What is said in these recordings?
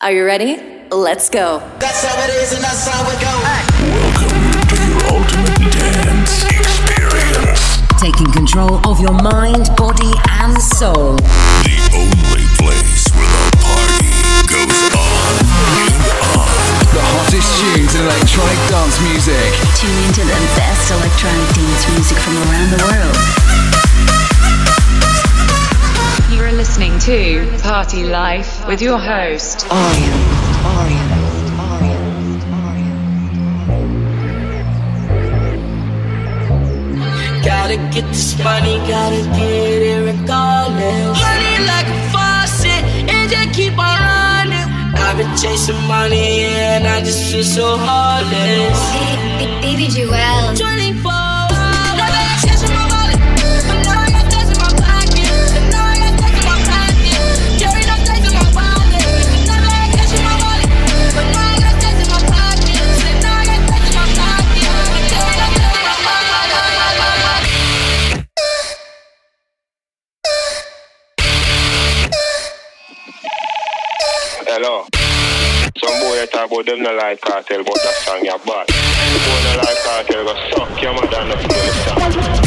Are you ready? Let's go. That's how it is and that's how it goes. Welcome to your ultimate dance experience. Taking control of your mind, body, and soul. The only place where the party goes on and on. The hottest tunes in electronic dance music. Tune into the best electronic dance music from around the world. You are listening to Party Life with your host, Orion. Gotta get this money, gotta get it regardless. Money like a faucet, and just keep on running. I've been chasing money, and I just feel so heartless. Baby Jewel. 24 hours, never got cash in my wallet, but now I got cash in my pocket. And now I got cash in my pocket. Carry no cash in my wallet. Never had cash in my wallet, but now I got cash in my pocket. And now I got cash in my pocket. Carry no cash in my wallet. Hello. Some boy talk about them not like cartel, but that song you bad. The boy not like cartel, go suck your mother and not feel the song.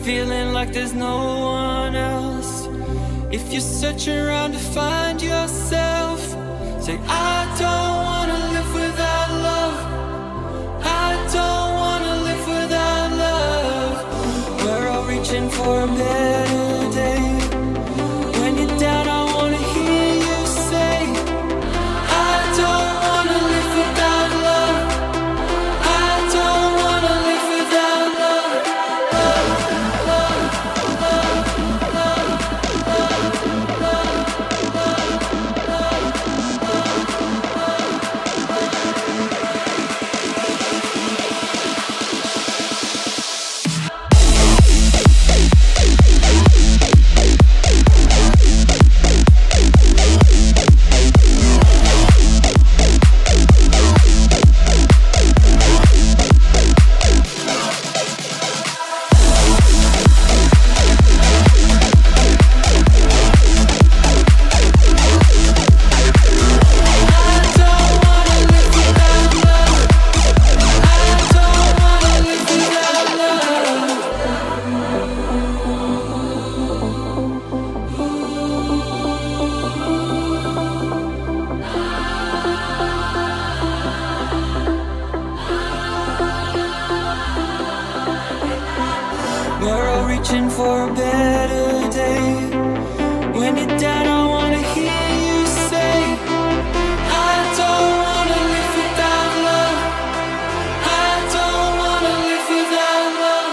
feeling like there's no one else. If you're searching around to find yourself, say I don't wanna live without love. I don't wanna live without love. We're all reaching for a better day. When you're down, I wanna hear you say, I don't wanna live without love. I don't wanna live without love. We're all reaching for a better day. When you're down, I wanna hear you say, I don't wanna live without love. I don't wanna live without love.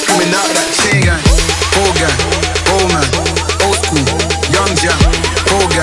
Young Jam,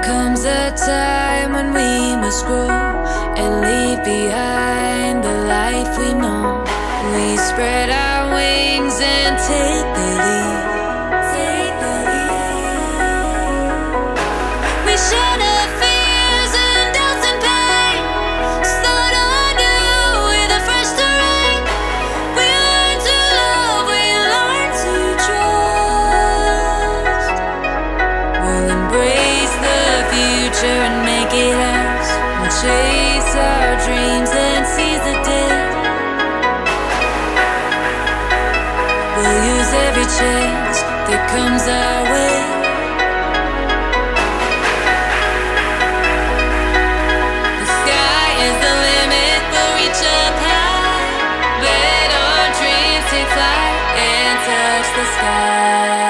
comes a time when we must grow and leave behind the life we know. We spread our wings and take the lead. We shed our fears and doubts and pain. Start anew with a fresh terrain. We learn to love, we learn to trust. We'll embrace the future and make it ours. We'll chase our dreams and seize the day. We'll use every chance that comes our way. The sky is the limit, we'll reach up high. Let our dreams take flight and touch the sky.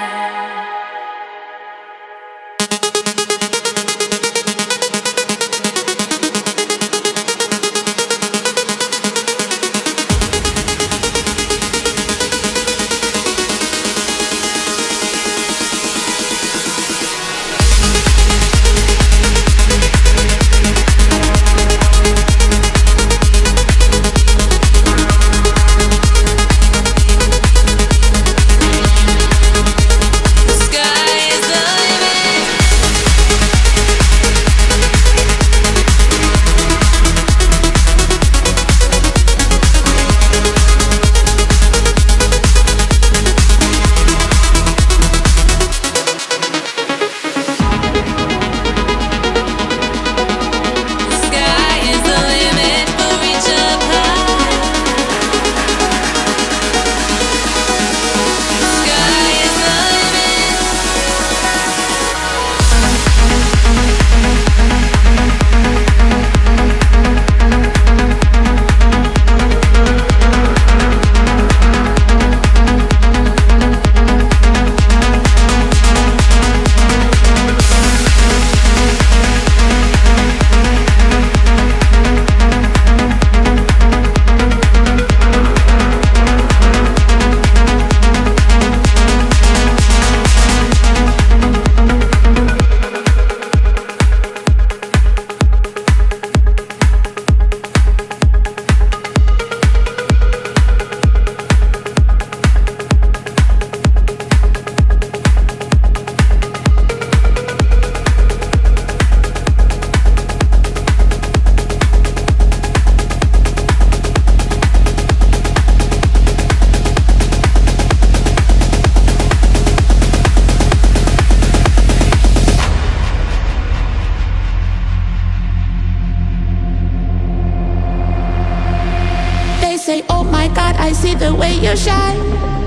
Say, oh my God, I see the way you shine.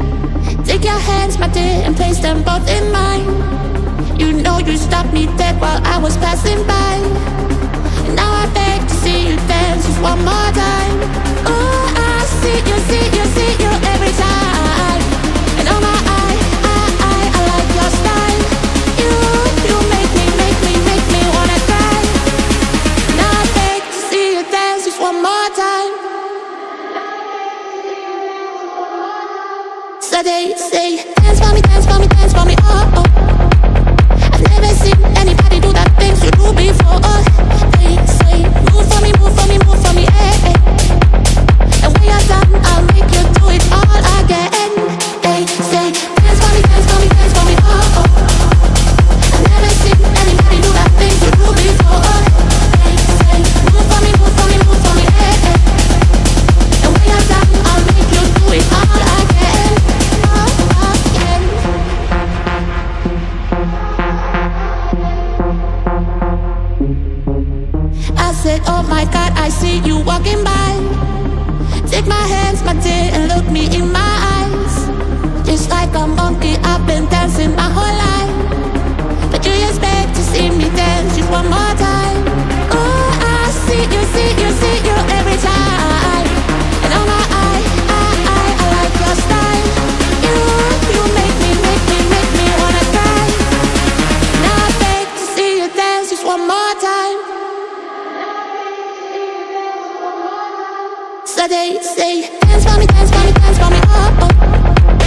Take your hands, my dear, and place them both in mine. You know you stopped me dead while I was passing by. And now I beg to see you dance just one more time. Oh, I see you, see you, see you every time. And oh my, I like your style. You make me wanna cry. Now I beg to see you dance just one more time. So they say, dance for me, dance for me, dance for me, oh, oh. I've never seen anybody do the things you do before, oh. They say, move for me, move for me, move for me, eh, eh. And when you're done, I'll make you do it all again. They say, dance for me, dance for me, dance for me, oh, oh. I've never seen anybody do the things you do before, oh. They say, move for me, move for me, move for me, eh, eh. And when you're done, I'll make you do it all again. I said, oh my God, I see you walking by. Take my hands, my dear, and look me in my eyes. Just like a monkey, I've been dancing my whole life. But you expect to see me dance just one more time. Oh, I see you, see you, see you every time. And oh my, I like your style. You make me wanna cry. Now I beg to see you dance just one more time. So they say, dance for me, dance for me, dance for me, oh, oh.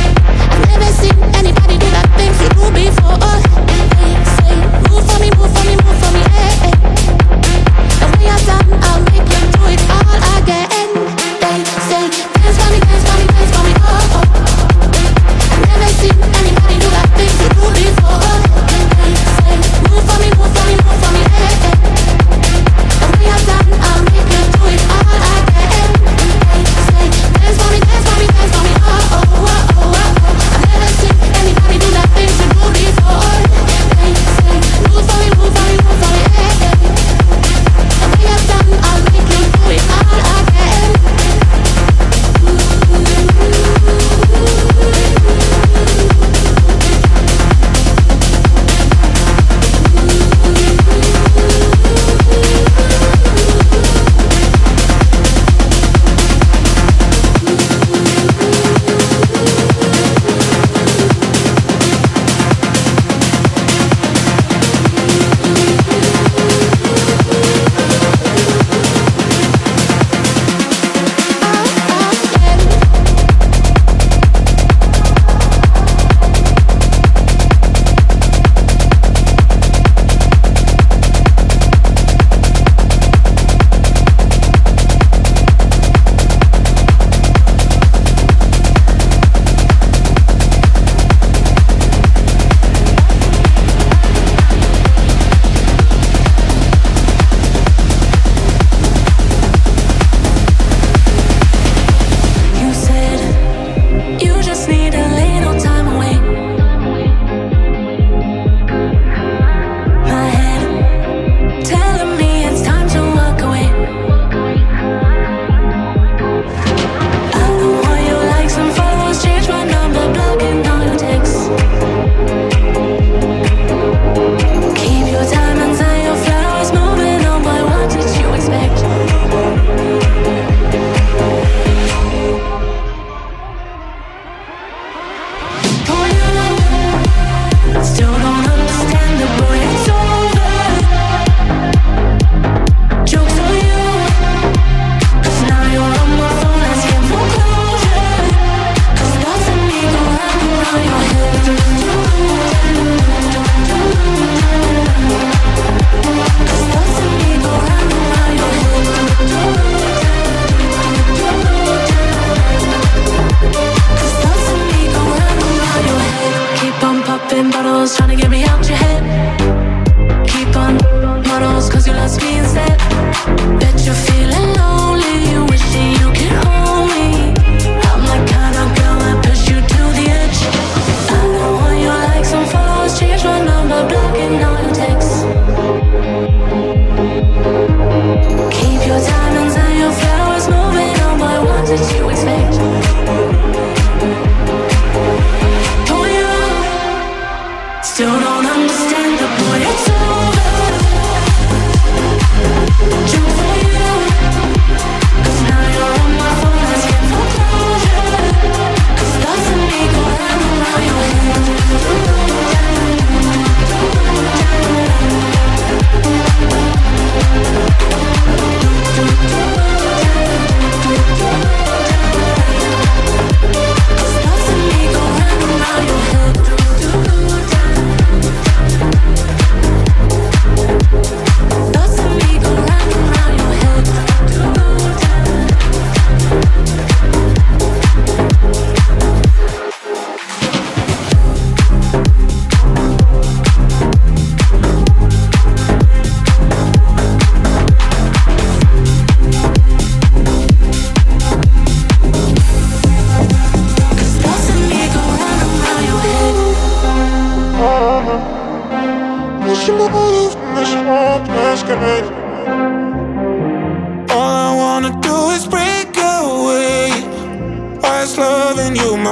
I've never seen anybody do the things you do before, oh. They say, move for me, move for me,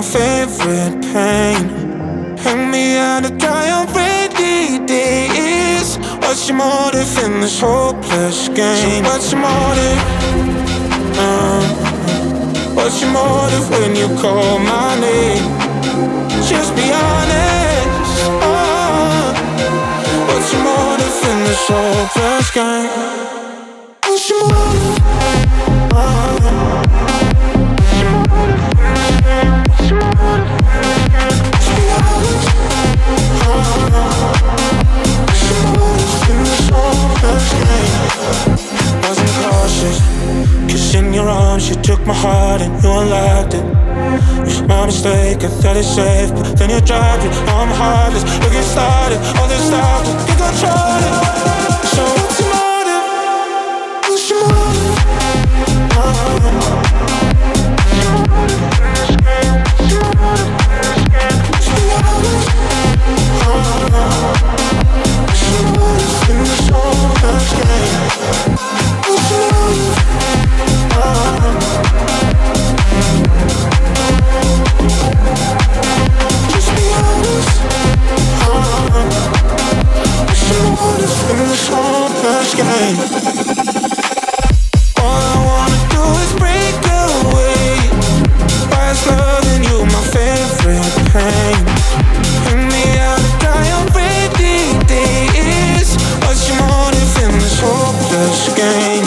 favorite pain. Hang me out to dry on rainy days. What's your motive in this hopeless game? What's your motive? What's your motive when you call my name? Just be honest. What's your motive in this hopeless game? What's your motive? Wasn't cautious, 'cause in your arms you took my heart and you unlocked it. It's my mistake, I thought it's safe, but then you dropped it. I'm heartless, you get started, all this stuff, you control it. So what's your motive? What's your motive? All I wanna do is break away. Why's loving you my favorite pain? Hang me out to dry on rainy days. What's your motive in this hopeless game?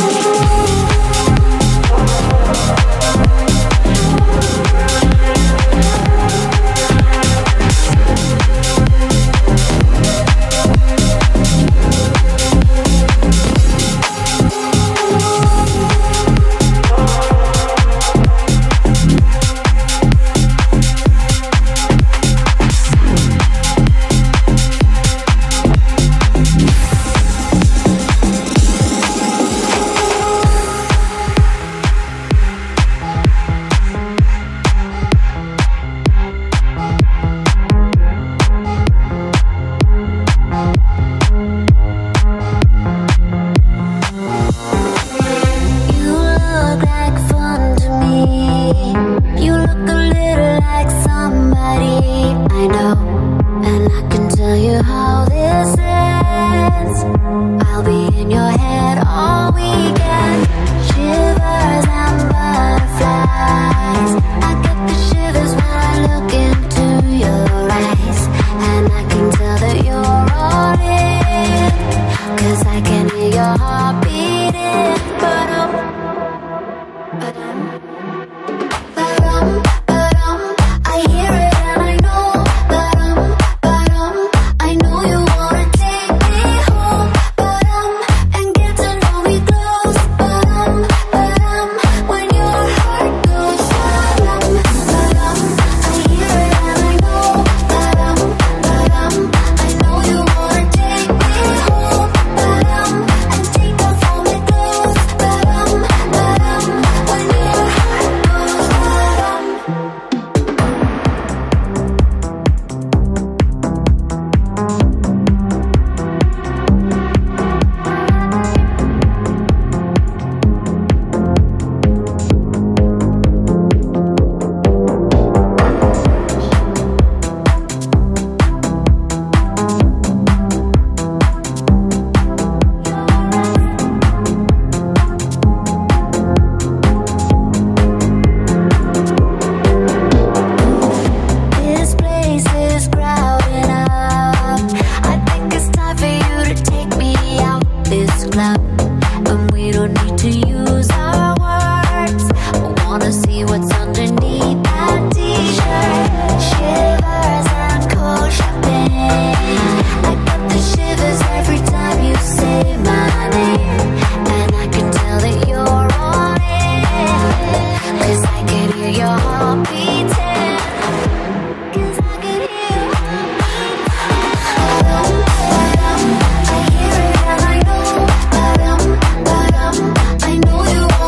I know you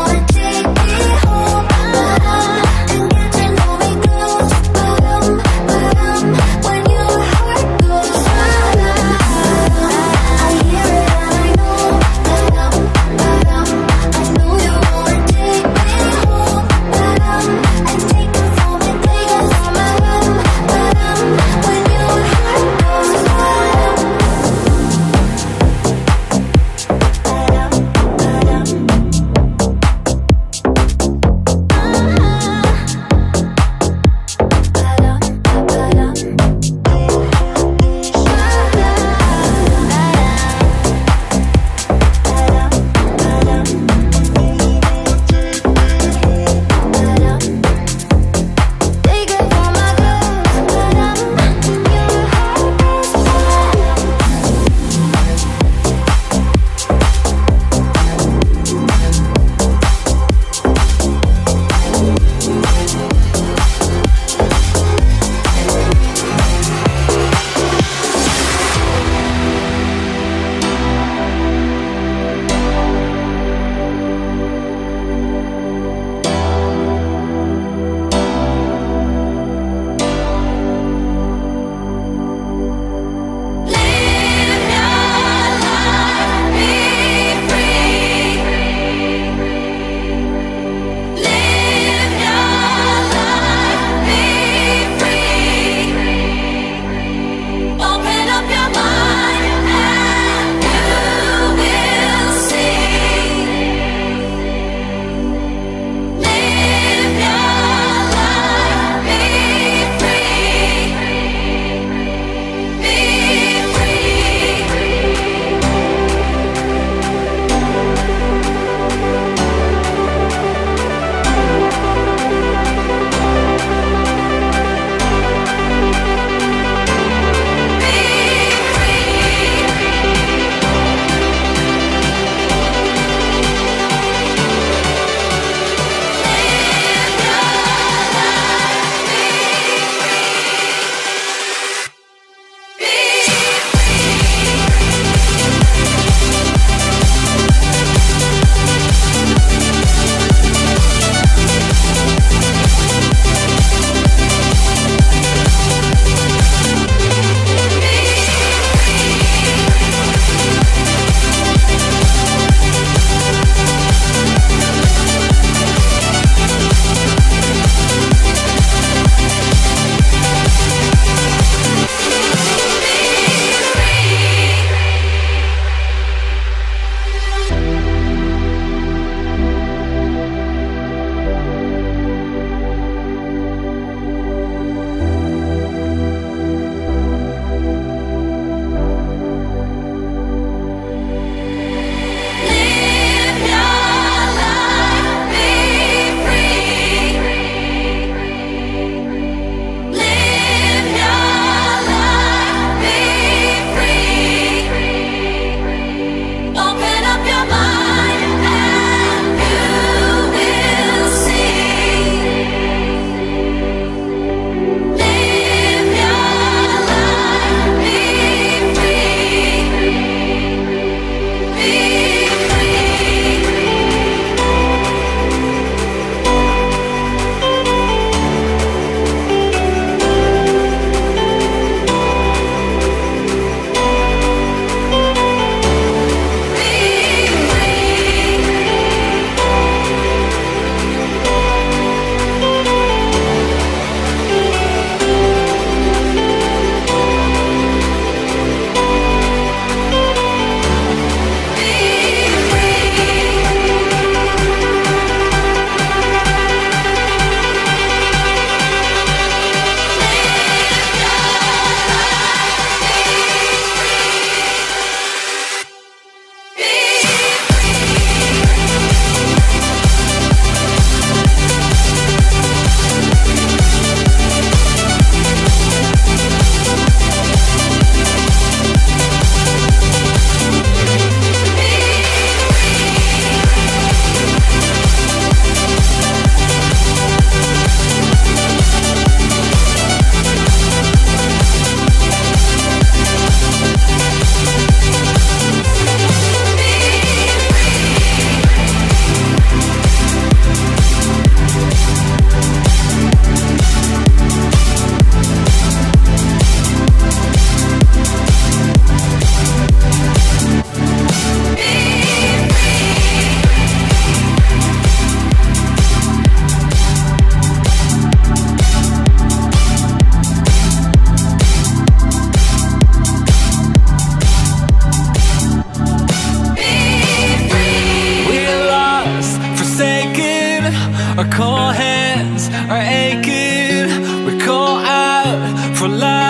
our cold hands are aching. We call out for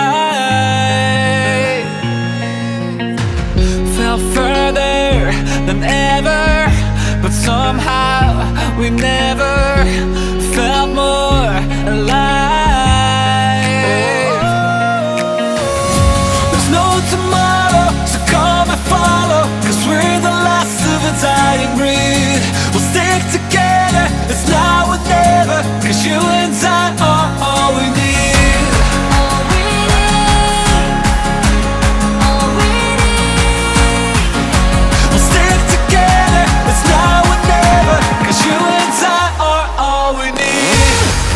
light. Fell further than ever, but somehow we never felt more alive. There's no tomorrow, so come and follow, 'cause we're the last of a dying breed. We'll stick together, it's now or never, 'cause you and I are all we need. All we need. All we need. We'll stick together, it's now or never, 'cause you and I are all we need.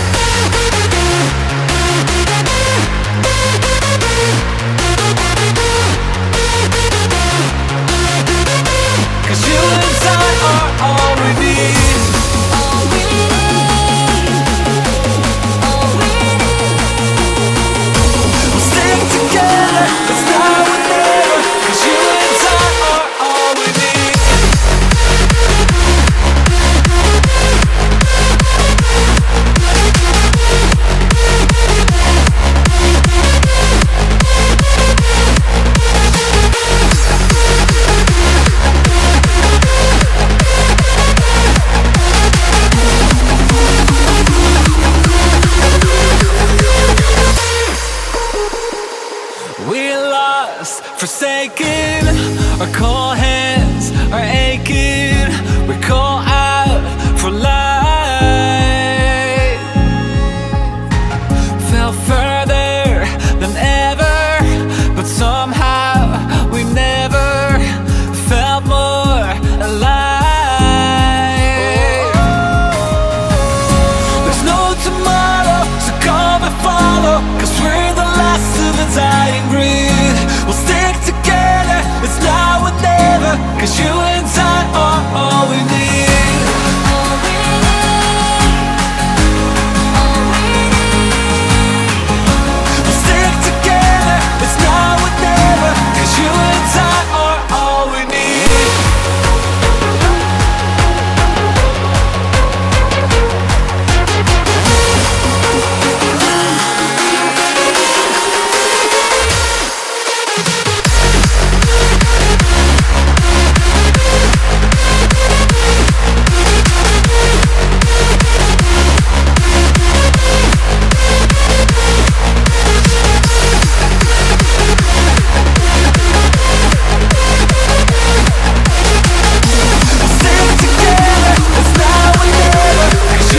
'Cause you and I are all we need. All we need. All we need. We'll stick together, it's now or never, 'cause you and I are all we need. We're lost, forsaken, our cold hands are aching. We call out for light. Fell further than ever, but somehow we never felt more alive. There's no tomorrow, so come and follow, 'cause we're the last of a dying breed. We'll stick together, it's now or never, 'cause you and I are all we need. All we need. All we need. We'll stick together, it's now or never, 'cause you and I are all we need.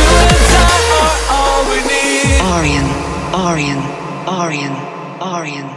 Arian.